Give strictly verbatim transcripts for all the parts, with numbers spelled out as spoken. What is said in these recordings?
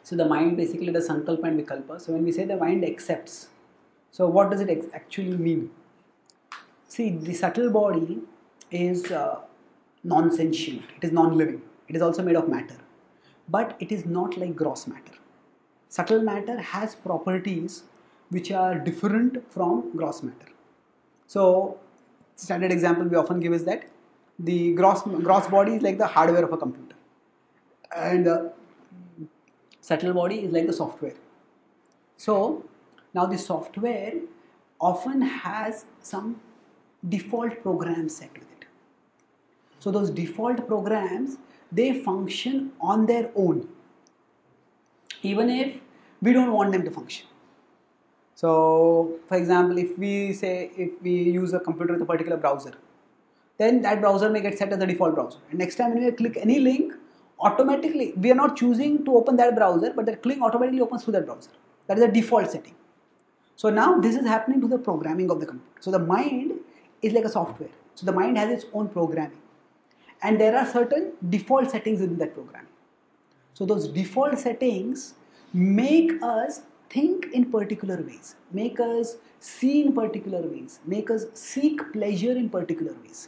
So the mind basically does sankalpa and vikalpa. So when we say the mind accepts, so what does it actually mean? See, the subtle body is uh, non-sentient, it is non-living, it is also made of matter, but it is not like gross matter. Subtle matter has properties which are different from gross matter. So, standard example we often give is that the gross, gross body is like the hardware of a computer, and the subtle body is like the software. So, now the software often has some default programs set with it. So those default programs, they function on their own, even if we don't want them to function. So for example, if we say, if we use a computer with a particular browser, then that browser may get set as the default browser. And next time when we click any link, automatically, we are not choosing to open that browser, but that link automatically opens through that browser. That is the default setting. So now this is happening to the programming of the computer. So the mind is like a software. So the mind has its own programming. And there are certain default settings in that programming. So those default settings make us think in particular ways, make us see in particular ways, make us seek pleasure in particular ways.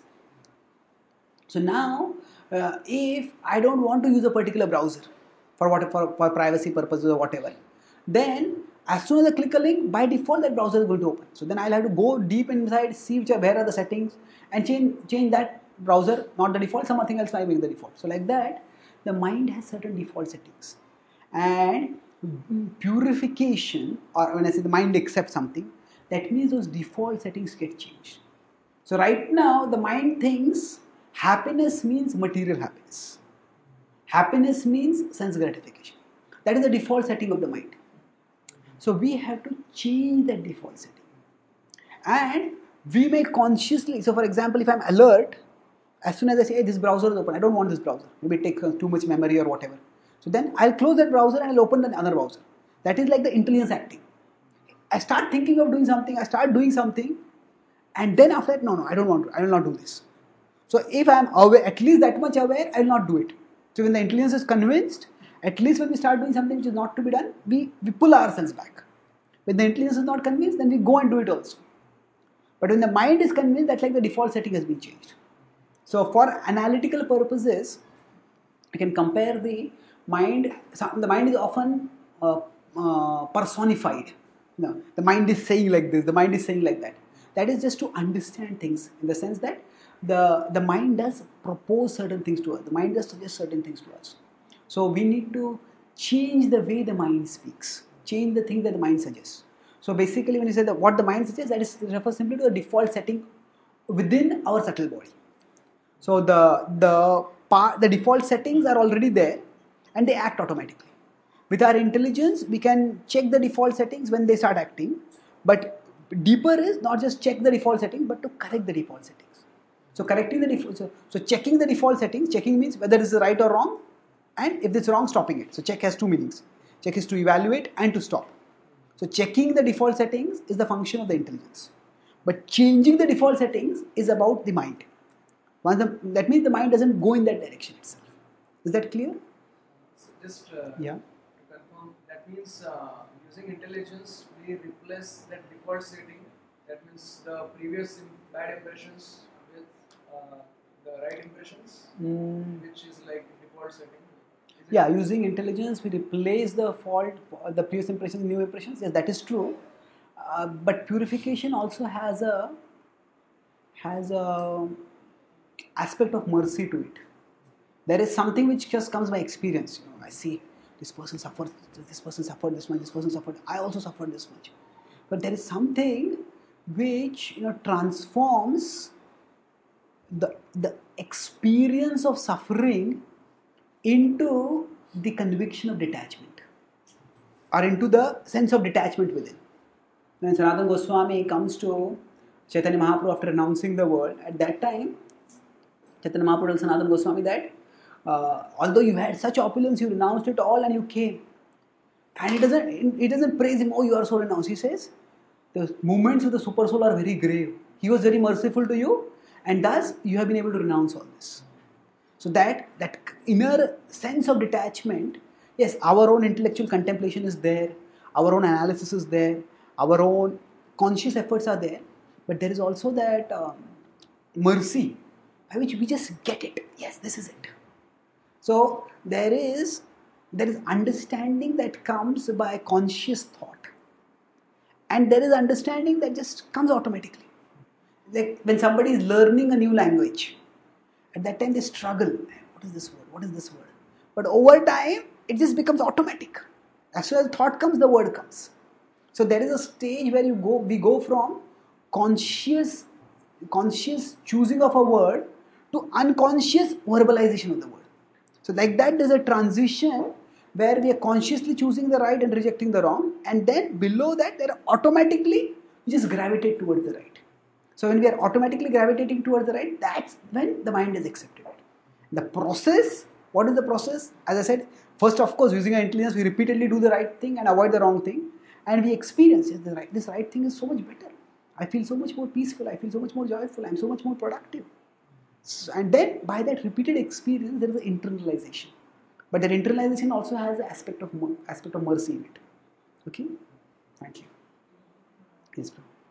So now, uh, if I don't want to use a particular browser for, what, for, for privacy purposes or whatever, then as soon as I click a link, by default that browser is going to open. So then I'll have to go deep inside, see which are, where are the settings, and change, change that browser, not the default, something else might make the default. So like that, the mind has certain default settings. And purification, or when I say the mind accepts something, that means those default settings get changed. So right now, the mind thinks happiness means material happiness. Happiness means sense gratification. That is the default setting of the mind. So we have to change that default setting. And we may consciously, so for example, if I'm alert, as soon as I say, hey, this browser is open, I don't want this browser, maybe it takes too much memory or whatever. So then I'll close that browser and I'll open the other browser. That is like the intelligence acting. I start thinking of doing something, I start doing something, and then after that, no, no, I don't want to, I will not do this. So if I'm aware, at least that much aware, I will not do it. So when the intelligence is convinced, at least when we start doing something which is not to be done, we, we pull ourselves back. When the intelligence is not convinced, then we go and do it also. But when the mind is convinced, that's like the default setting has been changed. So for analytical purposes, you can compare the mind. The mind is often uh, uh, personified. No, the mind is saying like this, the mind is saying like that. That is just to understand things, in the sense that the, the mind does propose certain things to us. The mind does suggest certain things to us. So we need to change the way the mind speaks, change the things that the mind suggests. So basically when you say that what the mind suggests, that is refers simply to the default setting within our subtle body. So the, the, part, the default settings are already there and they act automatically. With our intelligence, we can check the default settings when they start acting, but deeper is not just check the default settings, but to correct the default settings. So correcting the default, so, so checking the default settings, checking means whether this is right or wrong, and if it's wrong, stopping it. So check has two meanings. Check is to evaluate and to stop. So checking the default settings is the function of the intelligence. But changing the default settings is about the mind. Once the, that means the mind doesn't go in that direction itself. Is that clear? So just uh, yeah. to confirm, that means uh, using intelligence, we replace that default setting. That means the previous bad impressions with uh, the right impressions, mm. which is like default setting. Yeah, using intelligence, we replace the fault, the previous impressions, new impressions. Yes, that is true. Uh, but purification also has a has a aspect of mercy to it. There is something which just comes by experience. You know, I see this person suffered, this person suffered this much, this person suffered. I also suffered this much. But there is something which, you know, transforms the the experience of suffering into the conviction of detachment, or into the sense of detachment within. When Sanatana Goswami comes to Chaitanya Mahaprabhu after renouncing the world, at that time, Chaitanya Mahaprabhu tells Sanatana Goswami that uh, although you had such opulence, you renounced it all and you came. And he doesn't, he doesn't praise him, oh, you are so renounced. He says, the movements of the super soul are very grave. He was very merciful to you, and thus you have been able to renounce all this. So that, that inner sense of detachment Yes, our own intellectual contemplation is there, our own analysis is there, our own conscious efforts are there, but there is also that um, mercy by which we just get it. Yes, this is it. So there is there is understanding that comes by conscious thought, and there is understanding that just comes automatically. Like when somebody is learning a new language, at that time they struggle. What is this word? What is this word? But over time, it just becomes automatic. As soon as thought comes, the word comes. So there is a stage where you go, we go from conscious, conscious choosing of a word to unconscious verbalization of the word. So like that, there's a transition where we are consciously choosing the right and rejecting the wrong, and then below that, there are automatically we just gravitate towards the right. So when we are automatically gravitating towards the right, that's when the mind is accepted. The process, what is the process? As I said, first of course, using our intelligence, we repeatedly do the right thing and avoid the wrong thing. And we experience yes, the right, this right thing is so much better. I feel so much more peaceful. I feel so much more joyful. I'm so much more productive. So, and then by that repeated experience, there is an internalization. But that internalization also has the aspect of aspect of mercy in it. Okay? Thank you. Yes, bro.